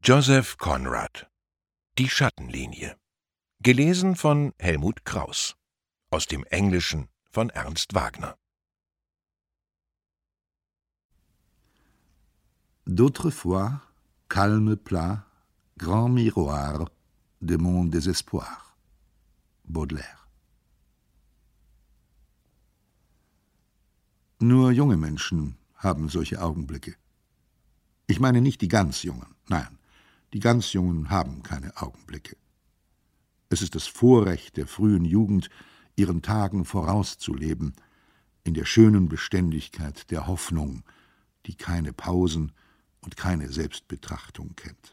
Joseph Conrad. Die Schattenlinie. Gelesen von Helmut Krauss. Aus dem Englischen von Ernst Wagner. D'autrefois, calme plat, grand miroir de mon désespoir. Baudelaire. Nur junge Menschen haben solche Augenblicke. Ich meine nicht die ganz Jungen, nein, die ganz Jungen haben keine Augenblicke. Es ist das Vorrecht der frühen Jugend, ihren Tagen vorauszuleben, in der schönen Beständigkeit der Hoffnung, die keine Pausen und keine Selbstbetrachtung kennt.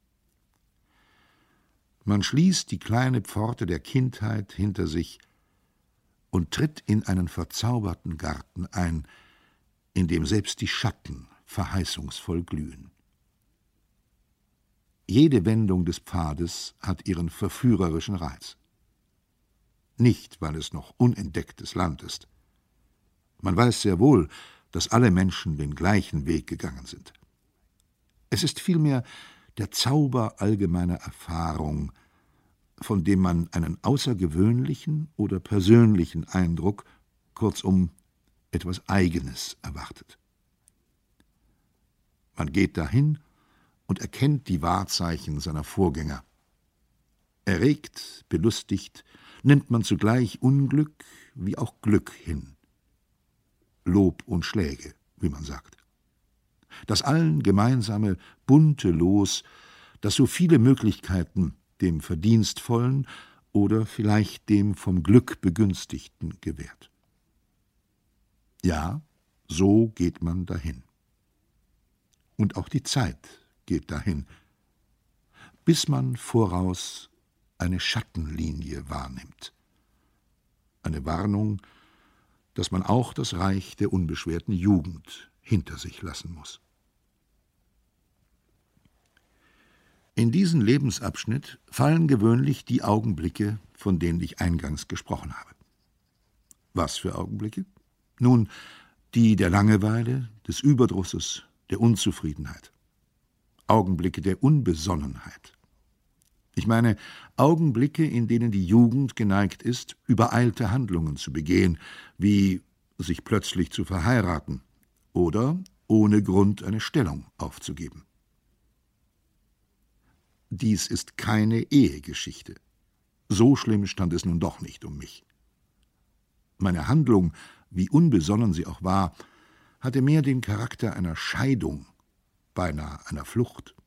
Man schließt die kleine Pforte der Kindheit hinter sich und tritt in einen verzauberten Garten ein, in dem selbst die Schatten verheißungsvoll glühen. Jede Wendung des Pfades hat ihren verführerischen Reiz. Nicht, weil es noch unentdecktes Land ist. Man weiß sehr wohl, dass alle Menschen den gleichen Weg gegangen sind. Es ist vielmehr der Zauber allgemeiner Erfahrung, von dem man einen außergewöhnlichen oder persönlichen Eindruck, kurzum etwas Eigenes erwartet. Man geht dahin und erkennt die Wahrzeichen seiner Vorgänger. Erregt, belustigt, nimmt man zugleich Unglück wie auch Glück hin. Lob und Schläge, wie man sagt. Das allen gemeinsame, bunte Los, das so viele Möglichkeiten dem Verdienstvollen oder vielleicht dem vom Glück Begünstigten gewährt. Ja, so geht man dahin. Und auch die Zeit geht dahin, bis man voraus eine Schattenlinie wahrnimmt. Eine Warnung, dass man auch das Reich der unbeschwerten Jugend hinter sich lassen muss. In diesen Lebensabschnitt fallen gewöhnlich die Augenblicke, von denen ich eingangs gesprochen habe. Was für Augenblicke? Nun, die der Langeweile, des Überdrusses, der Unzufriedenheit. Augenblicke der Unbesonnenheit. Ich meine Augenblicke, in denen die Jugend geneigt ist, übereilte Handlungen zu begehen, wie sich plötzlich zu verheiraten oder ohne Grund eine Stellung aufzugeben. Dies ist keine Ehegeschichte. So schlimm stand es nun doch nicht um mich. Meine Handlung, wie unbesonnen sie auch war, hatte mehr den Charakter einer Scheidung, beinahe einer Flucht.